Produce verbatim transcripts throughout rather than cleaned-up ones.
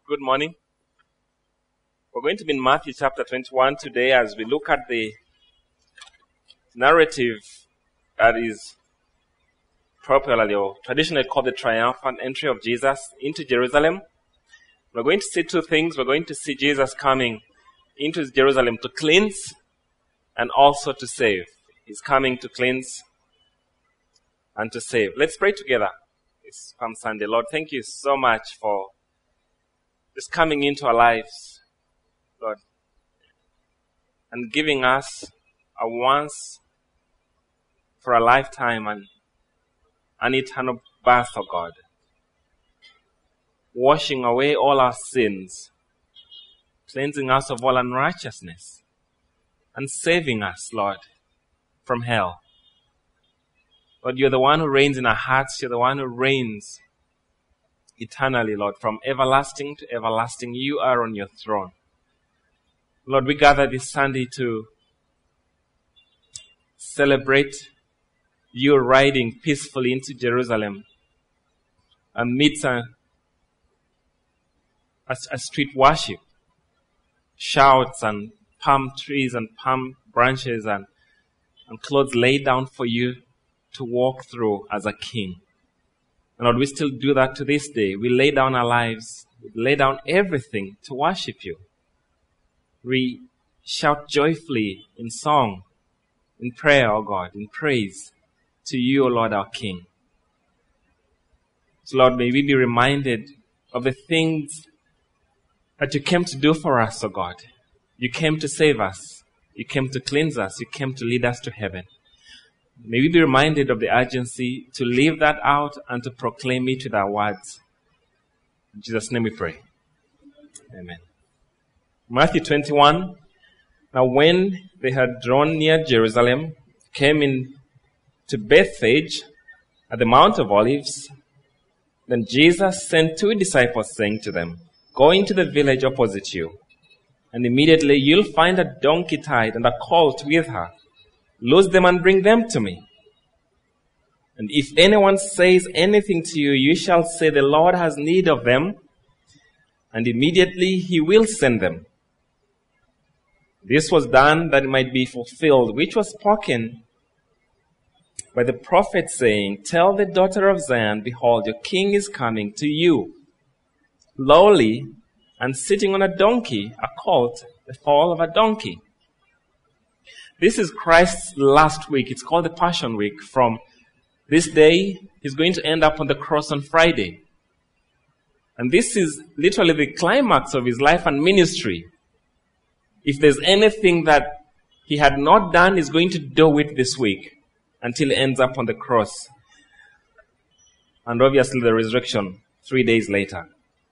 Good morning. We're going to be in Matthew chapter twenty-one today as we look at the narrative that is popularly or traditionally called the triumphant entry of Jesus into Jerusalem. We're going to see two things. We're going to see Jesus coming into Jerusalem to cleanse and also to save. He's coming to cleanse and to save. Let's pray together. It's Palm Sunday. Lord, thank you so much for just coming into our lives, Lord, and giving us a once for a lifetime and an eternal birth, oh God, washing away all our sins, cleansing us of all unrighteousness, and saving us, Lord, from hell. Lord, you're the one who reigns in our hearts. You're the one who reigns eternally, Lord, from everlasting to everlasting. You are on your throne. Lord, we gather this Sunday to celebrate you riding peacefully into Jerusalem amidst a, a, a street worship, shouts and palm trees and palm branches and, and clothes laid down for you to walk through as a king. And Lord, we still do that to this day. We lay down our lives, we lay down everything to worship you. We shout joyfully in song, in prayer, O God, in praise to you, O Lord, our King. So Lord, may we be reminded of the things that you came to do for us, O God. You came to save us. You came to cleanse us. You came to lead us to heaven. May we be reminded of the urgency to live that out and to proclaim it with our words. In Jesus' name we pray. Amen. Matthew twenty-one. Now when they had drawn near Jerusalem, came in to Bethphage at the Mount of Olives, then Jesus sent two disciples, saying to them, "Go into the village opposite you, and immediately you'll find a donkey tied and a colt with her. Loose them and bring them to me. And if anyone says anything to you, you shall say, 'The Lord has need of them,' and immediately he will send them." This was done that it might be fulfilled, which was spoken by the prophet, saying, "Tell the daughter of Zion, behold, your king is coming to you, lowly and sitting on a donkey, a colt, the foal of a donkey." This is Christ's last week. It's called the Passion Week. From this day, he's going to end up on the cross on Friday. And this is literally the climax of his life and ministry. If there's anything that he had not done, he's going to do it this week until he ends up on the cross. And obviously the resurrection three days later.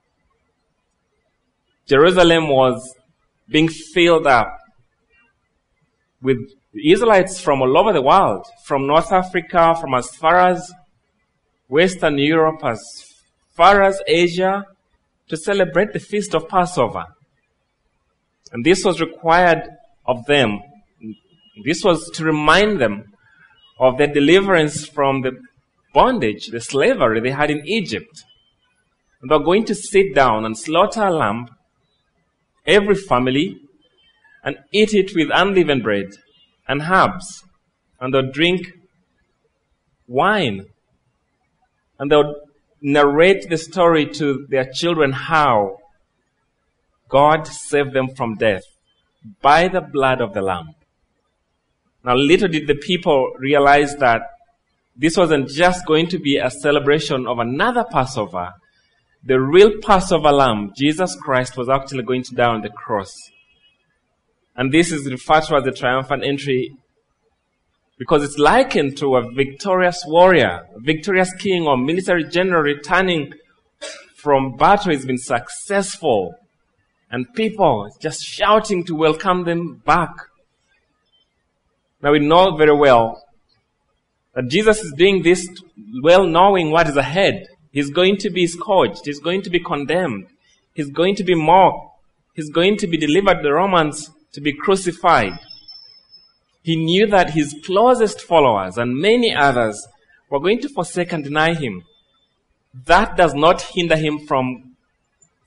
Jerusalem was being filled up with Israelites from all over the world, from North Africa, from as far as Western Europe, as far as Asia, to celebrate the feast of Passover. And this was required of them. This was to remind them of their deliverance from the bondage, the slavery they had in Egypt. And they're going to sit down and slaughter a lamb, every family, and eat it with unleavened bread and herbs. And they'll drink wine. And they'll narrate the story to their children how God saved them from death by the blood of the Lamb. Now, little did the people realize that this wasn't just going to be a celebration of another Passover. The real Passover Lamb, Jesus Christ, was actually going to die on the cross. And this is referred to as the triumphant entry because it's likened to a victorious warrior, a victorious king or military general returning from battle. He's been successful. And people just shouting to welcome them back. Now we know very well that Jesus is doing this well knowing what is ahead. He's going to be scourged. He's going to be condemned. He's going to be mocked. He's going to be delivered to the Romans to be crucified. He knew that his closest followers and many others were going to forsake and deny him. That does not hinder him from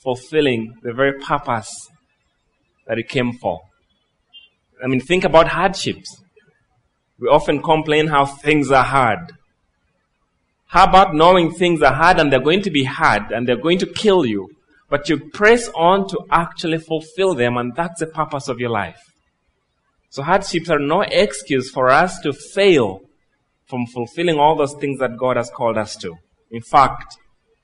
fulfilling the very purpose that it came for. I mean, think about hardships. We often complain how things are hard. How about knowing things are hard and they're going to be hard and they're going to kill you, but you press on to actually fulfill them, and that's the purpose of your life. So hardships are no excuse for us to fail from fulfilling all those things that God has called us to. In fact,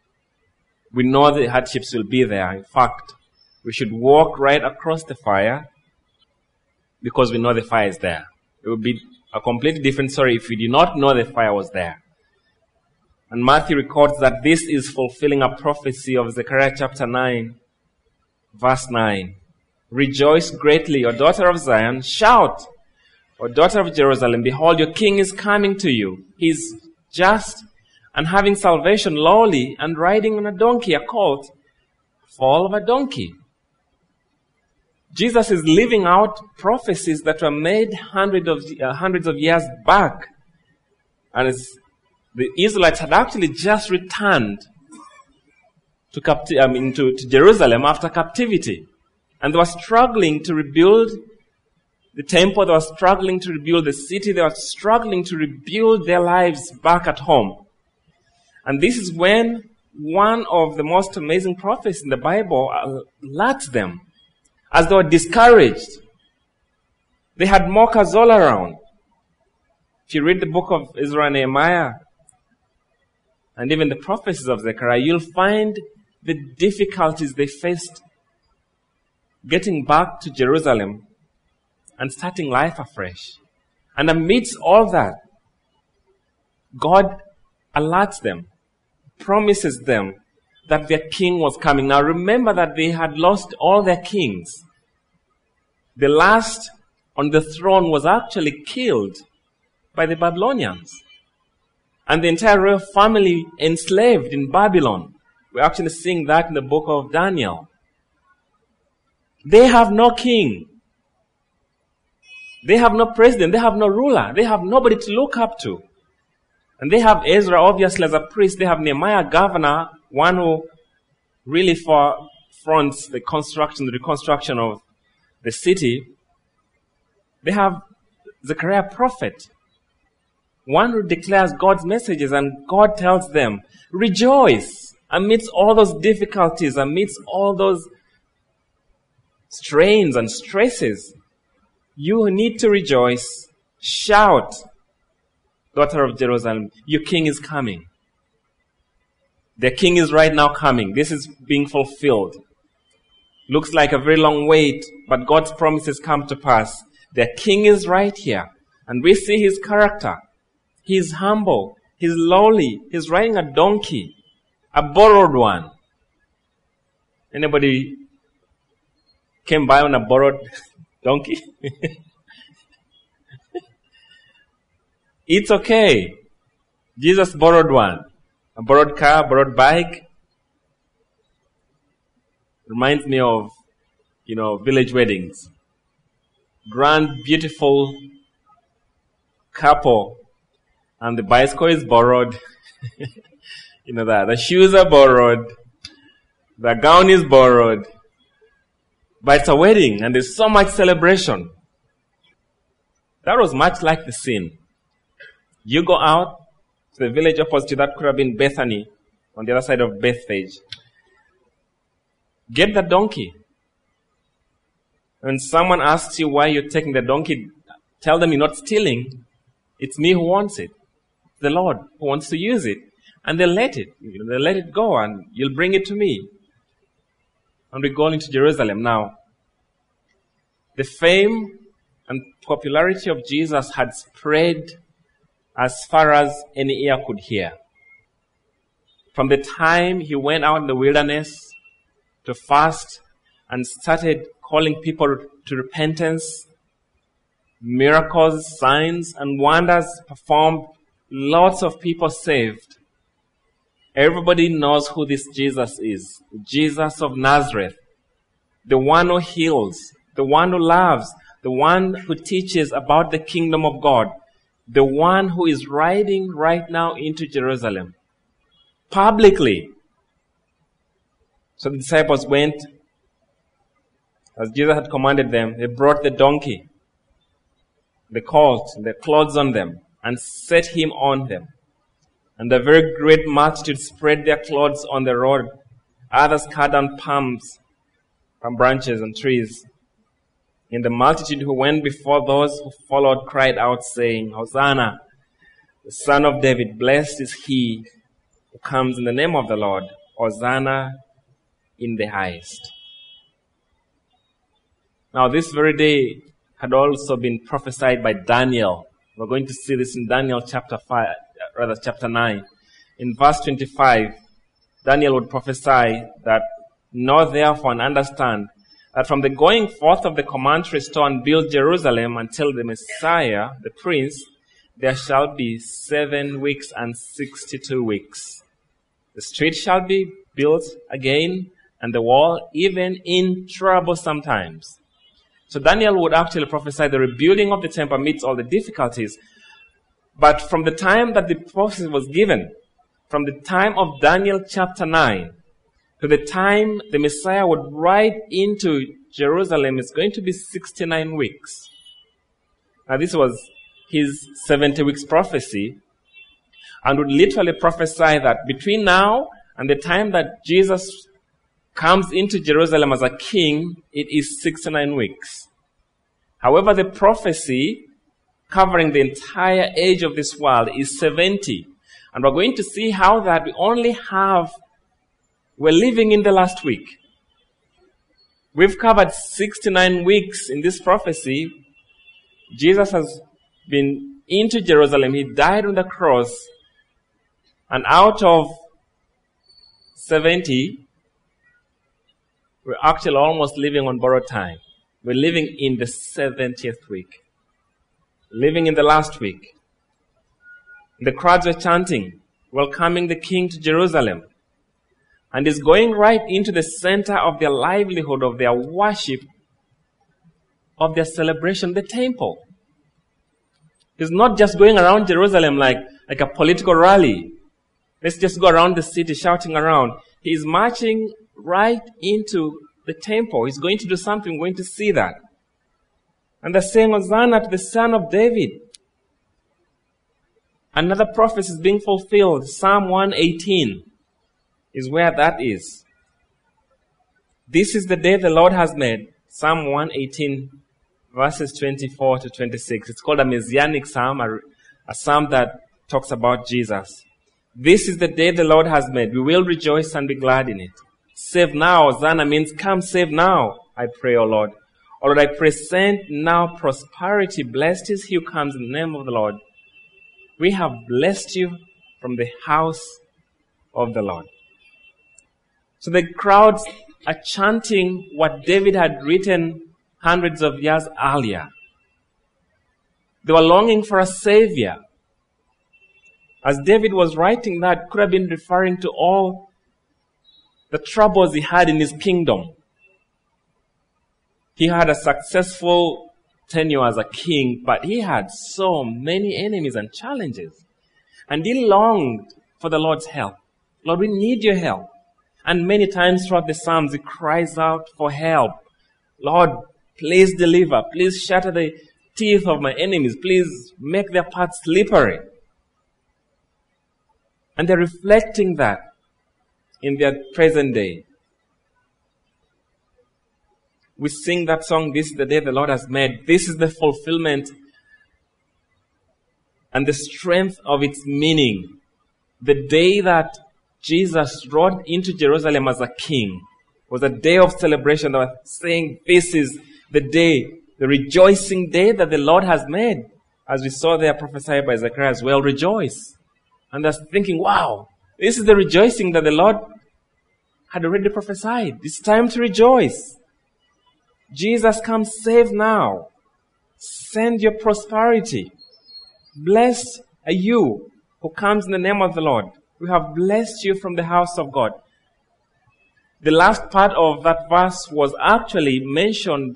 we know the hardships will be there. In fact, we should walk right across the fire because we know the fire is there. It would be a completely different story if we did not know the fire was there. And Matthew records that this is fulfilling a prophecy of Zechariah chapter nine, verse nine. Rejoice greatly, O daughter of Zion. Shout, O daughter of Jerusalem. Behold, your king is coming to you. He is just and having salvation, lowly, and riding on a donkey, a colt, fall of a donkey. Jesus is living out prophecies that were made hundreds of, uh, hundreds of years back. And it's, the Israelites had actually just returned to, capti- I mean, to, to Jerusalem after captivity. And they were struggling to rebuild the temple. They were struggling to rebuild the city. They were struggling to rebuild their lives back at home. And this is when one of the most amazing prophets in the Bible alerts them. As they were discouraged, they had mockers all around. If you read the book of Ezra and Nehemiah, and even the prophecies of Zechariah, you'll find the difficulties they faced getting back to Jerusalem and starting life afresh. And amidst all that, God alerts them, promises them that their king was coming. Now remember that they had lost all their kings. The last on the throne was actually killed by the Babylonians. And the entire royal family enslaved in Babylon. We're actually seeing that in the book of Daniel. They have no king. They have no president. They have no ruler. They have nobody to look up to. And they have Ezra, obviously, as a priest. They have Nehemiah, governor, one who really for fronts the construction, the reconstruction of the city. They have Zechariah, prophet, one who declares God's messages, and God tells them, rejoice amidst all those difficulties, amidst all those strains and stresses. You need to rejoice. Shout, daughter of Jerusalem, your king is coming. The king is right now coming. This is being fulfilled. Looks like a very long wait, but God's promises come to pass. The king is right here. And we see his character. He's humble. He's lowly. He's riding a donkey. A borrowed one. Anybody came by on a borrowed donkey? It's okay. Jesus borrowed one. A borrowed car, borrowed bike. Reminds me of, you know, village weddings. Grand, beautiful couple. And the bicycle is borrowed. You know that. The shoes are borrowed. The gown is borrowed. But it's a wedding and there's so much celebration. That was much like the scene. You go out to the village opposite you, that could have been Bethany, on the other side of Bethphage. Get the donkey. When someone asks you why you're taking the donkey, tell them you're not stealing. It's me who wants it. The Lord who wants to use it. And they'll let it. They'll let it go and you'll bring it to me. And we're going into Jerusalem now. The fame and popularity of Jesus had spread as far as any ear could hear. From the time he went out in the wilderness to fast and started calling people to repentance, miracles, signs, and wonders performed, lots of people saved. Everybody knows who this Jesus is. Jesus of Nazareth. The one who heals. The one who loves. The one who teaches about the kingdom of God. The one who is riding right now into Jerusalem. Publicly. So the disciples went, as Jesus had commanded them. They brought the donkey, the colt, the clothes on them, and set him on them. And a very great multitude spread their clothes on the road. Others cut down palms, palm branches and trees. And the multitude who went before those who followed cried out, saying, Hosanna, the Son of David, blessed is he who comes in the name of the Lord. Hosanna in the highest. Now, this very day had also been prophesied by Daniel. We're going to see this in Daniel chapter five, rather chapter nine. In verse twenty-five, Daniel would prophesy that, know therefore and understand that from the going forth of the command to restore and build Jerusalem until the Messiah, the Prince, there shall be seven weeks and sixty-two weeks. The street shall be built again, and the wall even in troublesome times. So Daniel would actually prophesy the rebuilding of the temple amidst all the difficulties. But from the time that the prophecy was given, from the time of Daniel chapter nine, to the time the Messiah would ride into Jerusalem, it's going to be sixty-nine weeks. Now this was his seventy weeks prophecy, and would literally prophesy that between now and the time that Jesus comes into Jerusalem as a king, it is sixty-nine weeks. However, the prophecy covering the entire age of this world is seventy. And we're going to see how that we only have, we're living in the last week. We've covered sixty-nine weeks in this prophecy. Jesus has been into Jerusalem. He died on the cross. And out of seventy, we're actually almost living on borrowed time. We're living in the seventieth week. Living in the last week. The crowds were chanting, welcoming the king to Jerusalem. And is going right into the center of their livelihood, of their worship, of their celebration, the temple. He's not just going around Jerusalem like, like a political rally. Let's just go around the city shouting around. He is marching right into the temple. He's going to do something. We're going to see that. And they're saying, Hosanna to the Son of David. Another prophecy is being fulfilled. Psalm one eighteen is where that is. This is the day the Lord has made. Psalm one eighteen, verses twenty-four to twenty-six. It's called a messianic psalm, a, a psalm that talks about Jesus. This is the day the Lord has made. We will rejoice and be glad in it. Save now. Hosanna means come save now, I pray, O Lord. O Lord, I pray, send now prosperity. Blessed is he who comes in the name of the Lord. We have blessed you from the house of the Lord. So the crowds are chanting what David had written hundreds of years earlier. They were longing for a savior. As David was writing that, could have been referring to all the troubles he had in his kingdom. He had a successful tenure as a king, but he had so many enemies and challenges. And he longed for the Lord's help. Lord, we need your help. And many times throughout the Psalms, he cries out for help. Lord, please deliver. Please shatter the teeth of my enemies. Please make their path slippery. And they're reflecting that in their present day. We sing that song, This is the day the Lord has made. This is the fulfillment and the strength of its meaning. The day that Jesus rode into Jerusalem as a king was a day of celebration. They were saying, this is the day, the rejoicing day that the Lord has made. As we saw there prophesied by Zechariah as well, rejoice. And they're thinking, wow, this is the rejoicing that the Lord had already prophesied. It's time to rejoice. Jesus comes, save now. Send your prosperity. Blessed are you who comes in the name of the Lord. We have blessed you from the house of God. The last part of that verse was actually mentioned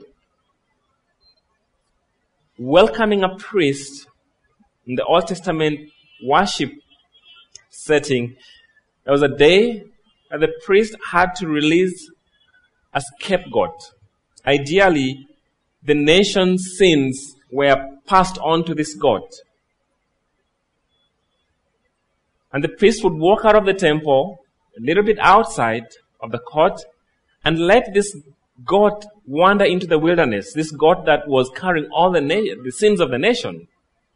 welcoming a priest in the Old Testament worship setting. There was a day that the priest had to release a scapegoat. Ideally, the nation's sins were passed on to this goat. And the priest would walk out of the temple, a little bit outside of the court, and let this goat wander into the wilderness, this goat that was carrying all the, na- the sins of the nation.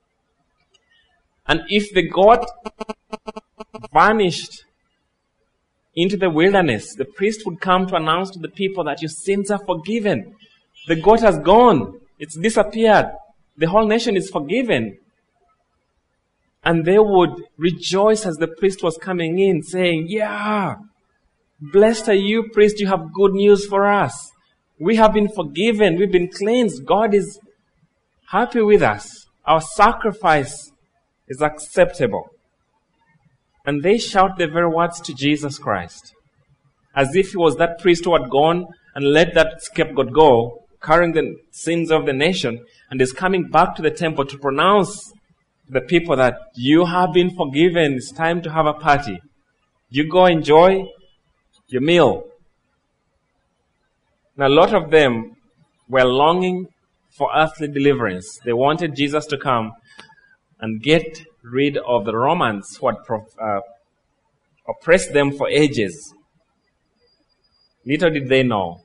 And if the goat vanished into the wilderness, the priest would come to announce to the people that your sins are forgiven. The goat has gone. It's disappeared. The whole nation is forgiven. And they would rejoice as the priest was coming in, saying, yeah, blessed are you, priest, you have good news for us. We have been forgiven. We've been cleansed. God is happy with us. Our sacrifice is acceptable. And they shout the very words to Jesus Christ, as if he was that priest who had gone and let that scapegoat go, carrying the sins of the nation, and is coming back to the temple to pronounce to the people that you have been forgiven. It's time to have a party. You go enjoy your meal. Now, a lot of them were longing for earthly deliverance. They wanted Jesus to come and get rid of the Romans who had uh, oppressed them for ages. Little did they know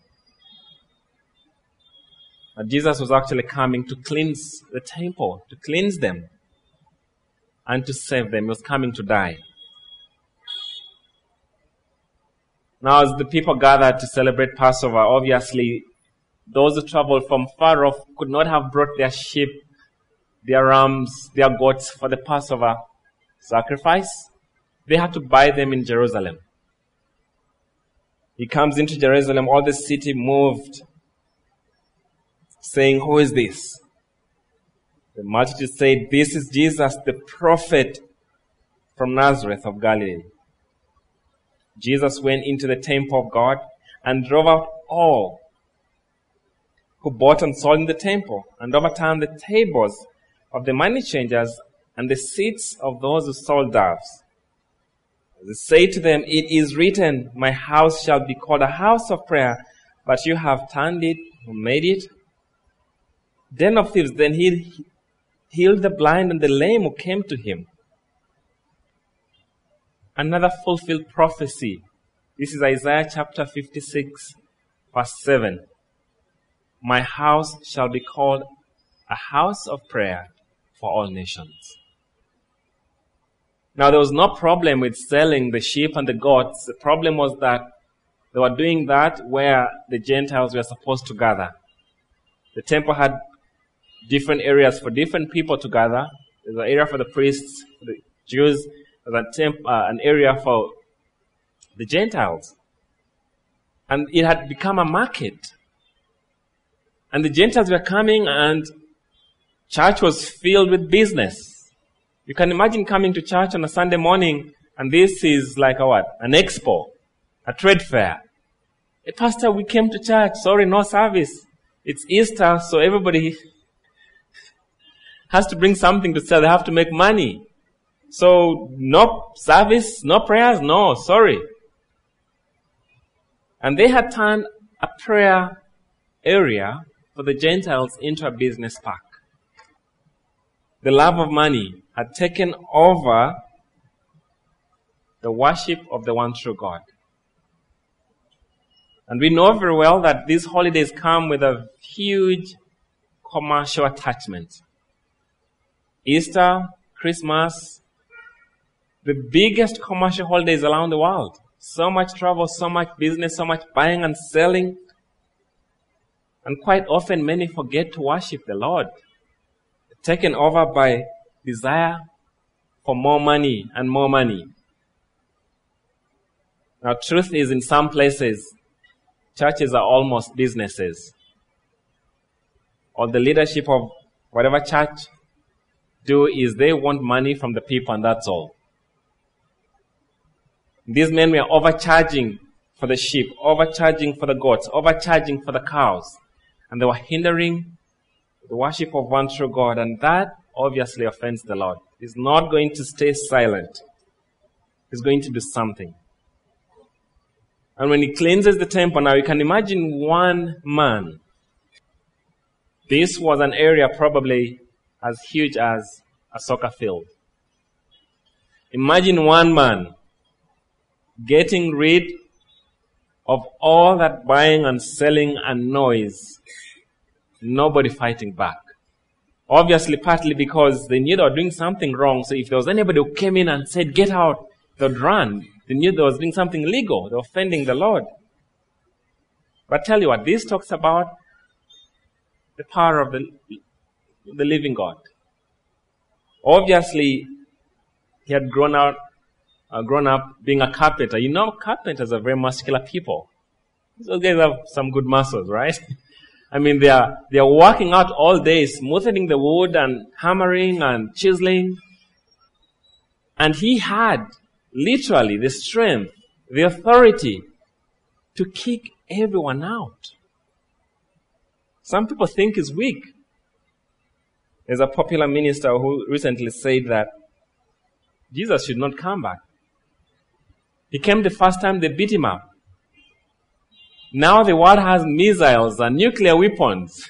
that Jesus was actually coming to cleanse the temple, to cleanse them, and to save them. He was coming to die. Now, as the people gathered to celebrate Passover, obviously, those who traveled from far off could not have brought their sheep, their rams, their goats for the Passover sacrifice. They had to buy them in Jerusalem. He comes into Jerusalem, all the city moved, saying, who is this? The multitude said, this is Jesus, the prophet from Nazareth of Galilee. Jesus went into the temple of God and drove out all who bought and sold in the temple, and overturned the tables of the money changers and the seats of those who sold doves. He said to them, it is written, my house shall be called a house of prayer, but you have turned it, or made it, den of thieves. Then he healed the blind and the lame who came to him. Another fulfilled prophecy. This is Isaiah chapter fifty-six, verse seven. My house shall be called a house of prayer for all nations. Now, there was no problem with selling the sheep and the goats. The problem was that they were doing that where the Gentiles were supposed to gather. The temple had different areas for different people to gather. There's an area for the priests, for the Jews. There's a temp, uh, an area for the Gentiles. And it had become a market. And the Gentiles were coming, and church was filled with business. You can imagine coming to church on a Sunday morning, and this is like a what? An expo, a trade fair. Hey, Pastor, we came to church. Sorry, no service. It's Easter, so everybody has to bring something to sell. They have to make money. So, no service, no prayers, no, sorry. And they had turned a prayer area for the Gentiles into a business park. The love of money had taken over the worship of the one true God. And we know very well that these holidays come with a huge commercial attachment. Easter, Christmas, the biggest commercial holidays around the world. So much travel, so much business, so much buying and selling. And quite often many forget to worship the Lord. Taken over by desire for more money and more money. Now, truth is, in some places, churches are almost businesses. Or the leadership of whatever church do is they want money from the people, and that's all. These men were overcharging for the sheep, overcharging for the goats, overcharging for the cows. And they were hindering the worship of one true God. And that obviously offends the Lord. He's not going to stay silent. He's going to do something. And when he cleanses the temple, now you can imagine one man. This was an area probably as huge as a soccer field. Imagine one man getting rid of all that buying and selling and noise. Nobody fighting back. Obviously, partly because they knew they were doing something wrong. So if there was anybody who came in and said, get out, they'd run. They knew they was doing something illegal. They were offending the Lord. But tell you what, this talks about the power of the, the living God. Obviously, he had grown out, uh, grown up being a carpenter. You know, carpenters are very muscular people. Those guys have some good muscles, right? I mean, they are, they are working out all day, smoothing the wood and hammering and chiseling. And he had literally the strength, the authority to kick everyone out. Some people think he's weak. There's a popular minister who recently said that Jesus should not come back. He came the first time, they beat him up. Now the world has missiles and nuclear weapons.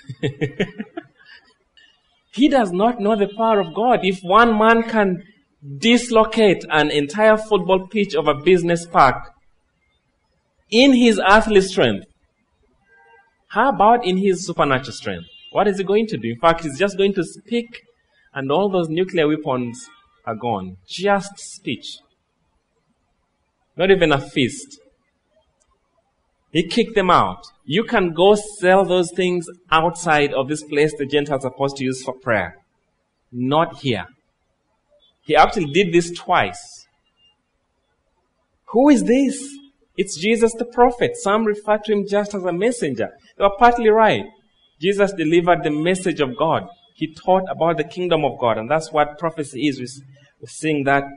He does not know the power of God. If one man can dislocate an entire football pitch of a business park in his earthly strength, how about in his supernatural strength? What is he going to do? In fact, he's just going to speak and all those nuclear weapons are gone. Just speech. Not even a fist. He kicked them out. You can go sell those things outside of this place the Gentiles are supposed to use for prayer. Not here. He actually did this twice. Who is this? It's Jesus the prophet. Some refer to him just as a messenger. They were partly right. Jesus delivered the message of God. He taught about the kingdom of God. And that's what prophecy is. We're seeing that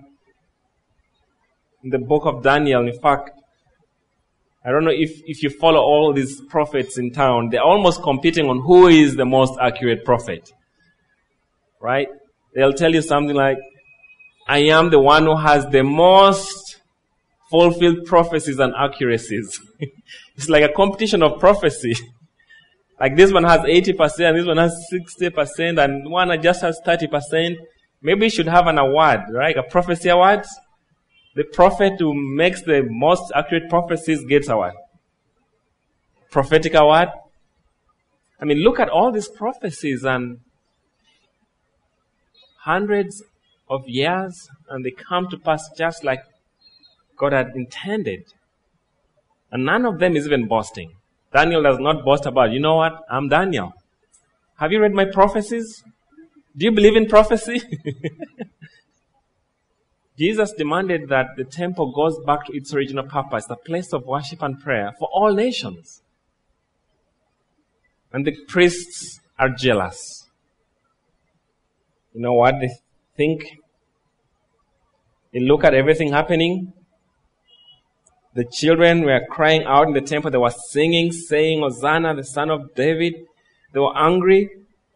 in the book of Daniel. In fact, I don't know if, if you follow all these prophets in town, they're almost competing on who is the most accurate prophet. Right? They'll tell you something like, I am the one who has the most fulfilled prophecies and accuracies. It's like a competition of prophecy. Like this one has eighty percent, this one has sixty percent, and one just has thirty percent. Maybe you should have an award, right? A prophecy award. The prophet who makes the most accurate prophecies gets award. Prophetic award. I mean, look at all these prophecies and hundreds of years, and they come to pass just like God had intended. And none of them is even boasting. Daniel does not boast about, you know what, I'm Daniel. Have you read my prophecies? Do you believe in prophecy? Jesus demanded that the temple goes back to its original purpose, the place of worship and prayer for all nations. And the priests are jealous. You know what? They think, they look at everything happening. The children were crying out in the temple. They were singing, saying, Hosanna, the son of David. They were angry.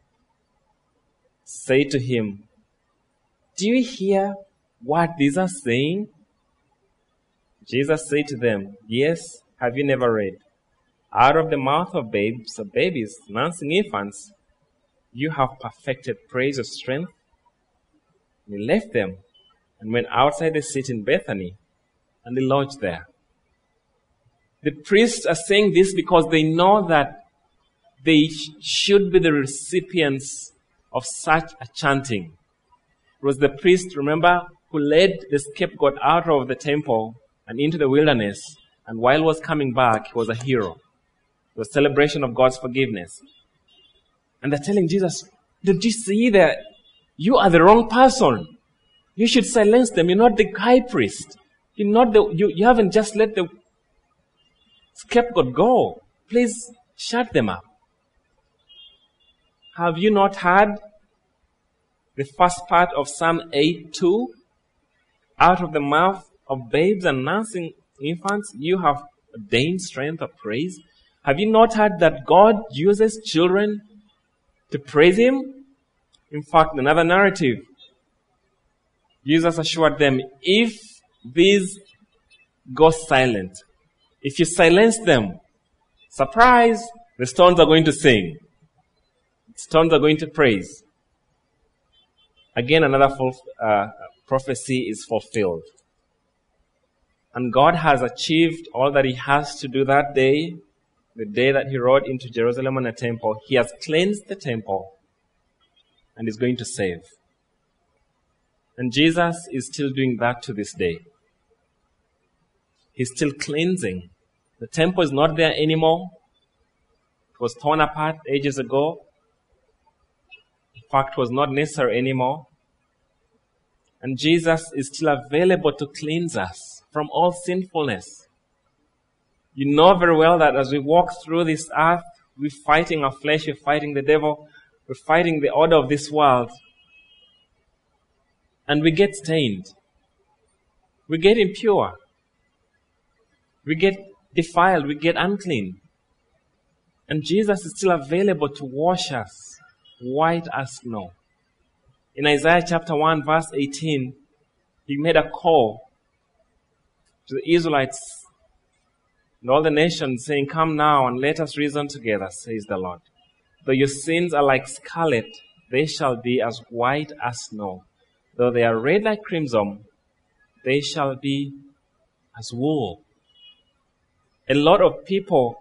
Say to him, do you hear what these are saying? Jesus said to them, yes, have you never read? Out of the mouth of babes, of babies, nursing infants, you have perfected praise of strength. And he left them and went outside the city in Bethany, and they lodged there. The priests are saying this because they know that they sh- should be the recipients of such a chanting. It was the priest, remember, who led the scapegoat out of the temple and into the wilderness, and while he was coming back, he was a hero. It was a celebration of God's forgiveness. And they're telling Jesus, did you see that you are the wrong person? You should silence them. You're not the high priest. You're not the, you, you haven't just let the scapegoat go. Please shut them up. Have you not heard the first part of Psalm eight two? Out of the mouth of babes and nursing infants, you have ordained strength of praise. Have you not heard that God uses children to praise Him? In fact, another narrative, Jesus assured them, if these go silent, If you silence them, surprise, the stones are going to sing. Stones are going to praise. Again, another full, uh, prophecy is fulfilled. And God has achieved all that He has to do that day, the day that He rode into Jerusalem and the temple. He has cleansed the temple and is going to save. And Jesus is still doing that to this day. He's still cleansing. The temple is not there anymore. It was torn apart ages ago. In fact, it was not necessary anymore. And Jesus is still available to cleanse us from all sinfulness. You know very well that as we walk through this earth, we're fighting our flesh, we're fighting the devil, we're fighting the order of this world. And we get stained. We get impure. We get defiled. We get unclean. And Jesus is still available to wash us white as snow. In Isaiah chapter one, verse eighteen, He made a call to the Israelites and all the nations, saying, "Come now and let us reason together, says the Lord. Though your sins are like scarlet, they shall be as white as snow. Though they are red like crimson, they shall be as wool." A lot of people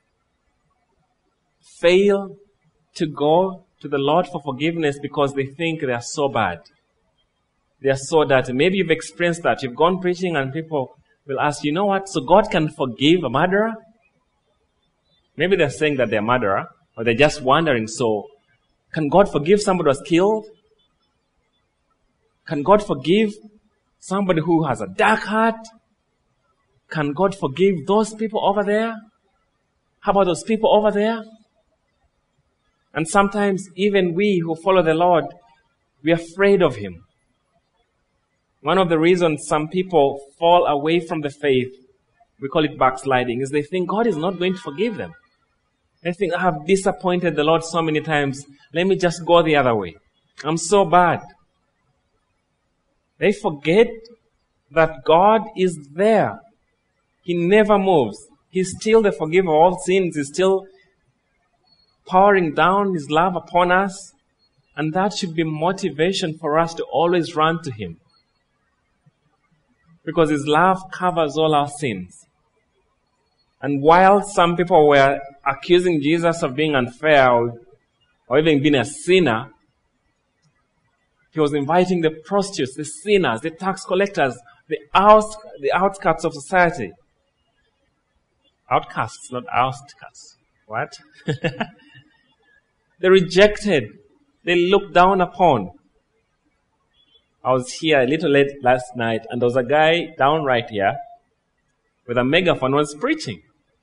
fail to go to the Lord for forgiveness because they think they are so bad. They are so dirty. Maybe you've experienced that. You've gone preaching and people will ask, you know what, so God can forgive a murderer? Maybe they're saying that they're a murderer, or they're just wondering, so can God forgive somebody who was killed? Can God forgive somebody who has a dark heart? Can God forgive those people over there? How about those people over there? And sometimes even we who follow the Lord, we are afraid of Him. One of the reasons some people fall away from the faith, we call it backsliding, is they think God is not going to forgive them. They think, I have disappointed the Lord so many times, let me just go the other way. I'm so bad. They forget that God is there. He never moves. He's still the forgiver of all sins. He's still pouring down His love upon us. And that should be motivation for us to always run to Him. Because His love covers all our sins. And while some people were accusing Jesus of being unfair or, or even being a sinner, He was inviting the prostitutes, the sinners, the tax collectors, the, outs, the outskirts of society. Outcasts, not outcasts. What? The rejected. They looked down upon. I was here a little late last night, and there was a guy down right here with a megaphone who was preaching.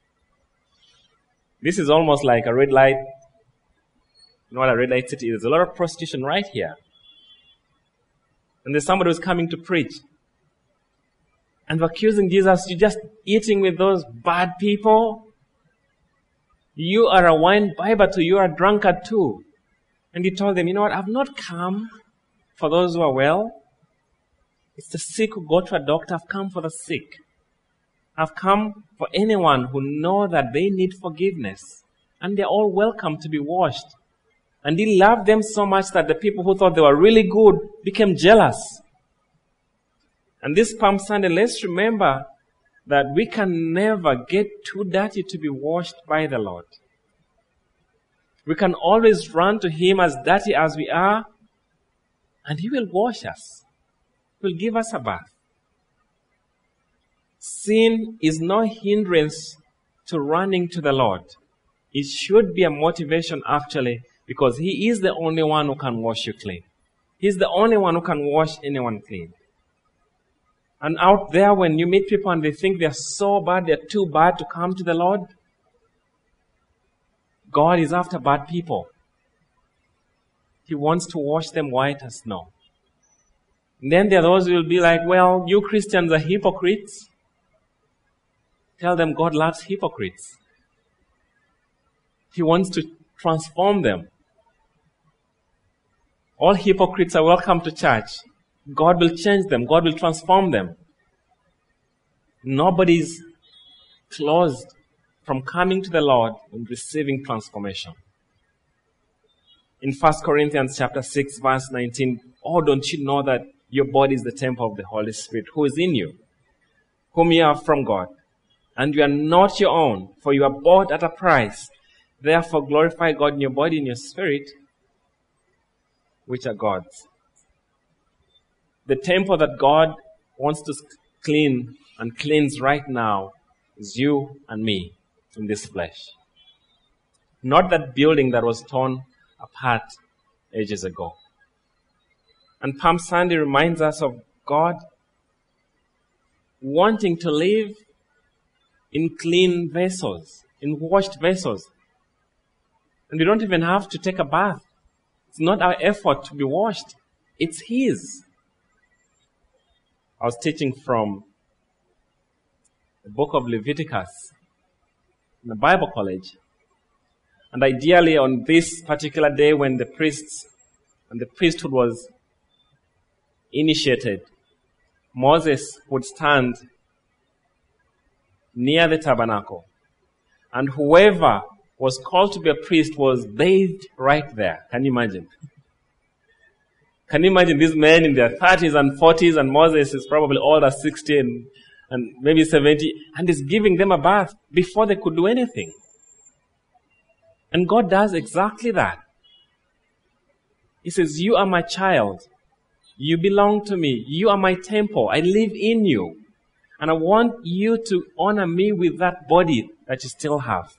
This is almost like a red light. You know what a red light city is? There's a lot of prostitution right here. And there's somebody who's coming to preach. And they're accusing Jesus, you're just eating with those bad people. You are a wine bibber too. You are a drunkard too. And He told them, you know what? I've not come for those who are well. It's the sick who go to a doctor. I've come for the sick. I've come for anyone who know that they need forgiveness. And they're all welcome to be washed. And He loved them so much that the people who thought they were really good became jealous. And this Palm Sunday, let's remember that we can never get too dirty to be washed by the Lord. We can always run to Him as dirty as we are, and He will wash us. He will give us a bath. Sin is no hindrance to running to the Lord. It should be a motivation actually, because He is the only one who can wash you clean. He's the only one who can wash anyone clean. And out there, when you meet people and they think they're so bad, they're too bad to come to the Lord, God is after bad people. He wants to wash them white as snow. And then there are those who will be like, well, you Christians are hypocrites. Tell them God loves hypocrites. He wants to transform them. All hypocrites are welcome to church. God will change them. God will transform them. Nobody's closed from coming to the Lord and receiving transformation. In First Corinthians chapter six, verse nineteen, oh, don't you know that your body is the temple of the Holy Spirit who is in you, whom you have from God, and you are not your own, for you are bought at a price. Therefore glorify God in your body and your spirit, which are God's. The temple that God wants to clean and cleanse right now is you and me in this flesh. Not that building that was torn apart ages ago. And Palm Sunday reminds us of God wanting to live in clean vessels, in washed vessels. And we don't even have to take a bath. It's not our effort to be washed. It's His. I was teaching from the book of Leviticus in the Bible college. And ideally on this particular day when the priests and the priesthood was initiated, Moses would stand near the tabernacle. And whoever was called to be a priest was bathed right there. Can you imagine? Can you imagine these men in their thirties and forties, and Moses is probably older, sixty and, and maybe seventy, and is giving them a bath before they could do anything. And God does exactly that. He says, you are my child. You belong to me. You are my temple. I live in you. And I want you to honor me with that body that you still have.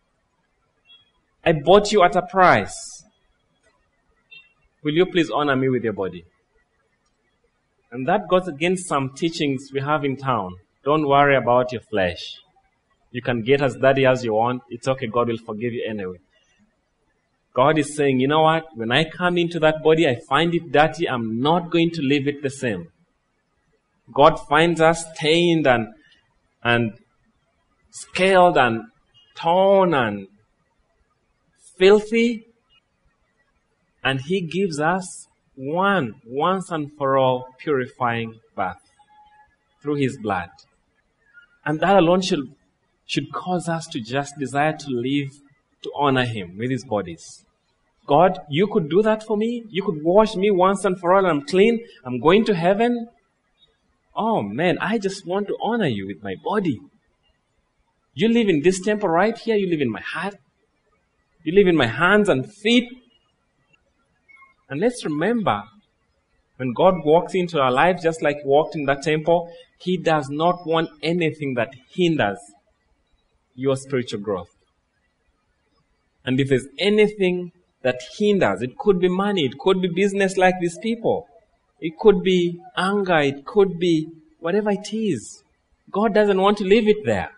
I bought you at a price. Will you please honor me with your body? And that goes against some teachings we have in town. Don't worry about your flesh. You can get as dirty as you want. It's okay. God will forgive you anyway. God is saying, you know what? When I come into that body, I find it dirty. I'm not going to leave it the same. God finds us stained and, and scaled and torn and filthy. And He gives us one, once and for all, purifying bath through His blood. And that alone should, should cause us to just desire to live, to honor Him with His bodies. God, you could do that for me? You could wash me once and for all and I'm clean? I'm going to heaven? Oh man, I just want to honor you with my body. You live in this temple right here. You live in my heart. You live in my hands and feet. And let's remember, when God walks into our lives, just like He walked in that temple, He does not want anything that hinders your spiritual growth. And if there's anything that hinders, it could be money, it could be business like these people, it could be anger, it could be whatever it is. God doesn't want to leave it there.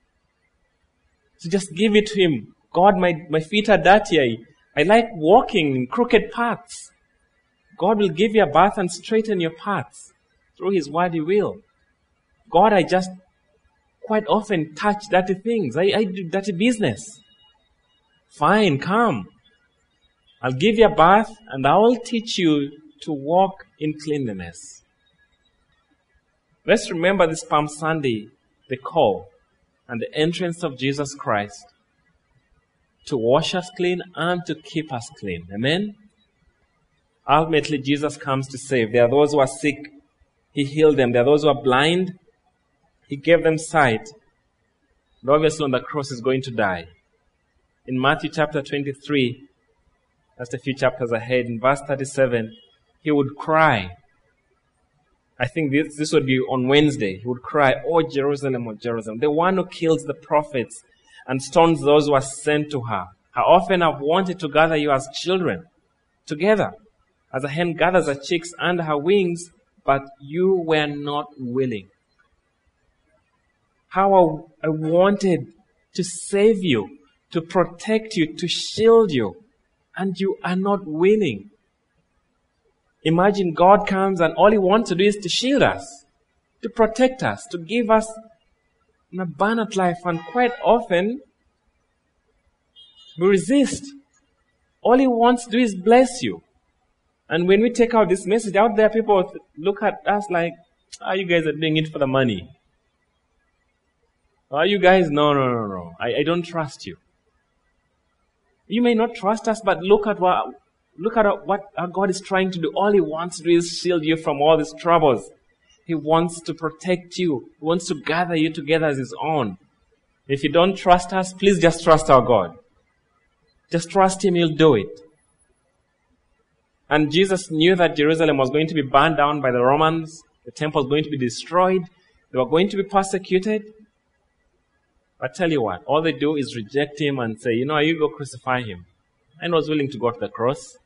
So just give it to Him. God, my, my feet are dirty. I, I like walking in crooked paths. God will give you a bath and straighten your paths. Through His word He will. God, I just quite often touch dirty things. I, I do dirty business. Fine, come. I'll give you a bath and I will teach you to walk in cleanliness. Let's remember this Palm Sunday, the call and the entrance of Jesus Christ to wash us clean and to keep us clean. Amen? Ultimately, Jesus comes to save. There are those who are sick. He healed them. There are those who are blind. He gave them sight. And obviously on the cross is going to die. In Matthew chapter twenty-three, just a few chapters ahead, in verse thirty-seven, He would cry. I think this, this would be on Wednesday. He would cry, "Oh Jerusalem, oh Jerusalem, the one who kills the prophets and stones those who are sent to her. How often I've wanted to gather you as children together, as a hen gathers her chicks under her wings, but you were not willing." How I wanted to save you, to protect you, to shield you, and you are not willing. Imagine God comes and all He wants to do is to shield us, to protect us, to give us an abundant life. And quite often, we resist. All He wants to do is bless you. And when we take out this message out there, people look at us like, "Ah, oh, you guys are doing it for the money." Oh, you guys, no, no, no, no. I, I don't trust you. You may not trust us, but look at what, look at what our God is trying to do. All He wants to do is shield you from all these troubles. He wants to protect you. He wants to gather you together as His own. If you don't trust us, please just trust our God. Just trust Him, He'll do it. And Jesus knew that Jerusalem was going to be burned down by the Romans. The temple was going to be destroyed. They were going to be persecuted. But tell you what, all they do is reject Him and say, you know, you go crucify Him. And was willing to go to the cross.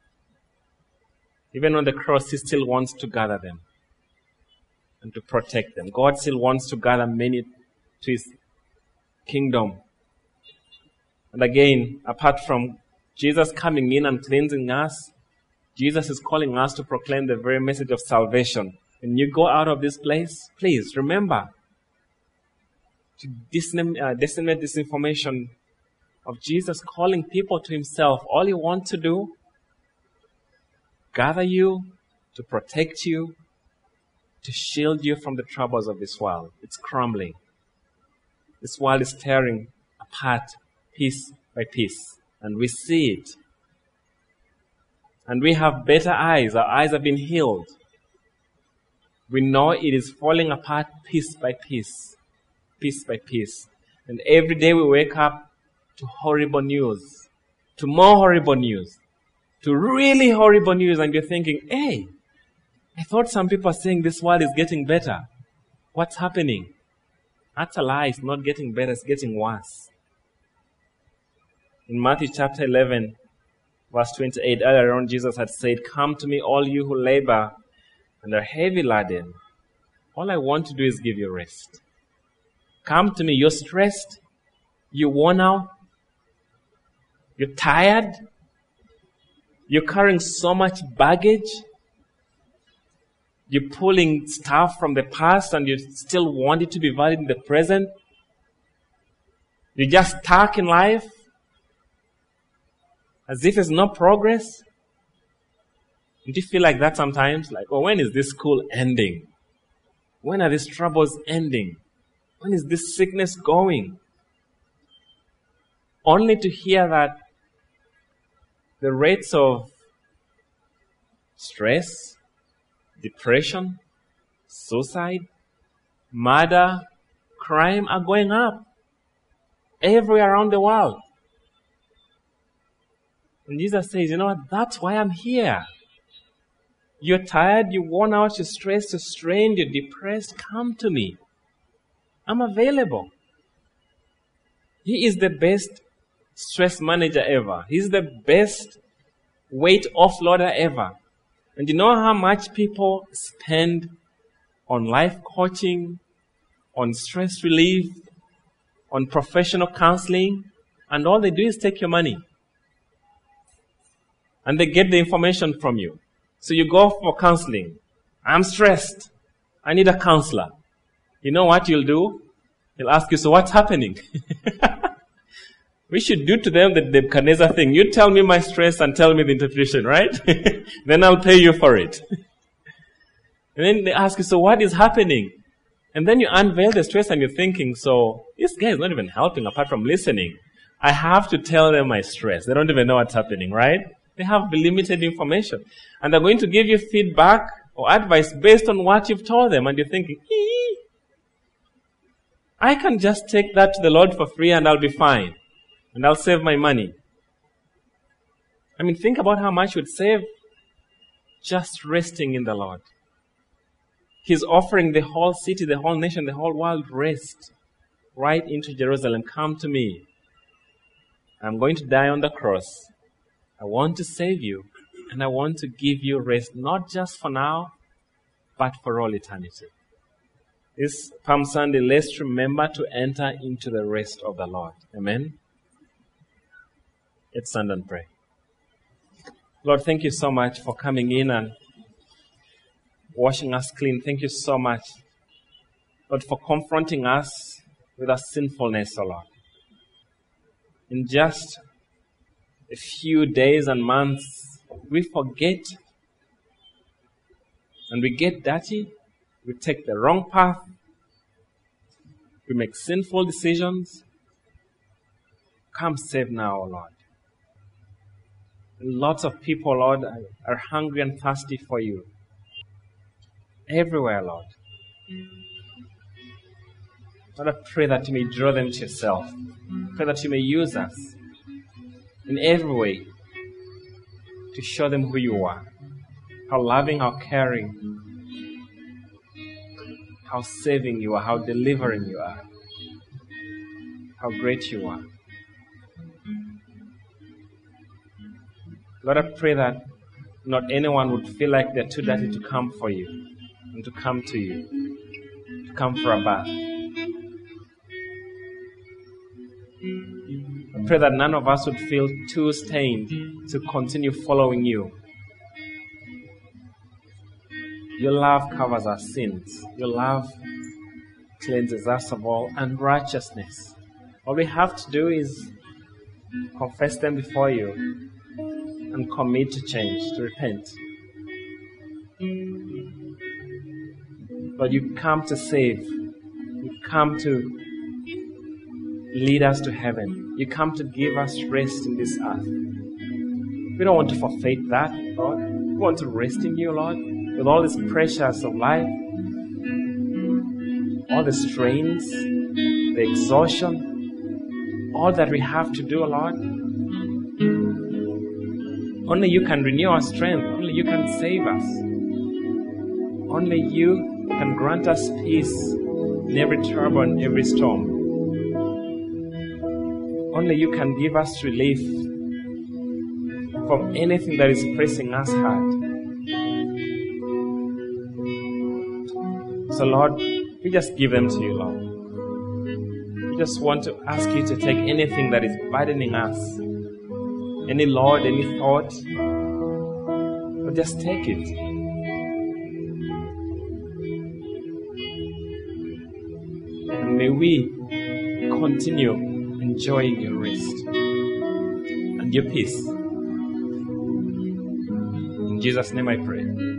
Even on the cross, He still wants to gather them and to protect them. God still wants to gather many to His kingdom. And again, apart from Jesus coming in and cleansing us, Jesus is calling us to proclaim the very message of salvation. When you go out of this place, please remember to disseminate, uh, disseminate this information of Jesus calling people to Himself. All He wants to do, gather you, to protect you, to shield you from the troubles of this world. It's crumbling. This world is tearing apart piece by piece, and we see it. And we have better eyes. Our eyes have been healed. We know it is falling apart piece by piece, piece by piece. And every day we wake up to horrible news, to more horrible news, to really horrible news, and you're thinking, hey, I thought some people are saying this world is getting better. What's happening? That's a lie. It's not getting better. It's getting worse. In Matthew chapter eleven, verse twenty-eight, earlier on, Jesus had said, come to me, all you who labor and are heavy laden. All I want to do is give you rest. Come to me. You're stressed. You're worn out. You're tired. You're carrying so much baggage. You're pulling stuff from the past and you still want it to be valid in the present. You're just stuck in life as if there's no progress. Don't you feel like that sometimes? Like, oh, when is this school ending? When are these troubles ending? When is this sickness going? Only to hear that the rates of stress, depression, suicide, murder, crime are going up everywhere around the world. And Jesus says, you know what? That's why I'm here. You're tired, you're worn out, you're stressed, you're strained, you're depressed. Come to me. I'm available. He is the best stress manager ever. He's the best weight offloader ever. And you know how much people spend on life coaching, on stress relief, on professional counseling, and all they do is take your money. And they get the information from you. So you go for counseling. I'm stressed. I need a counselor. You know what you'll do? He'll ask you, so what's happening? We should do to them the Nebuchadnezzar thing. You tell me my stress and tell me the interpretation, right? Then I'll pay you for it. And then they ask you, so what is happening? And then you unveil the stress and you're thinking, so this guy is not even helping apart from listening. I have to tell them my stress. They don't even know what's happening, right? They have limited information. And they're going to give you feedback or advice based on what you've told them. And you're thinking, ee, I can just take that to the Lord for free and I'll be fine. And I'll save my money. I mean, think about how much you'd save just resting in the Lord. He's offering the whole city, the whole nation, the whole world rest right into Jerusalem. Come to me. I'm going to die on the cross. I want to save you, and I want to give you rest, not just for now, but for all eternity. This Palm Sunday, let's remember to enter into the rest of the Lord. Amen? Let's stand and pray. Lord, thank you so much for coming in and washing us clean. Thank you so much, Lord, for confronting us with our sinfulness, O Lord. In just a few days and months, we forget and we get dirty. We take the wrong path. We make sinful decisions. Come save now, O Lord. Lots of people, Lord, are hungry and thirsty for you. Everywhere, Lord. Lord, I pray that you may draw them to yourself. Pray that you may use us in every way to show them who you are. How loving, how caring, how saving you are, how delivering you are, how great you are. Lord, I pray that not anyone would feel like they're too dirty to come for you and to come to you, to come for a bath. I pray that none of us would feel too stained to continue following you. Your love covers our sins. Your love cleanses us of all unrighteousness. All we have to do is confess them before you and commit to change, to repent. But you come to save. You come to lead us to heaven. You come to give us rest in this earth. We don't want to forfeit that, Lord. We want to rest in you, Lord, with all these pressures of life, all the strains, the exhaustion, all that we have to do, Lord. Only you can renew our strength. Only you can save us. Only you can grant us peace in every trouble and every storm. Only you can give us relief from anything that is pressing us hard. So Lord, we just give them to you, Lord. We just want to ask you to take anything that is burdening us, any Lord, any thought, but just take it. And may we continue enjoying your rest and your peace. In Jesus' name I pray.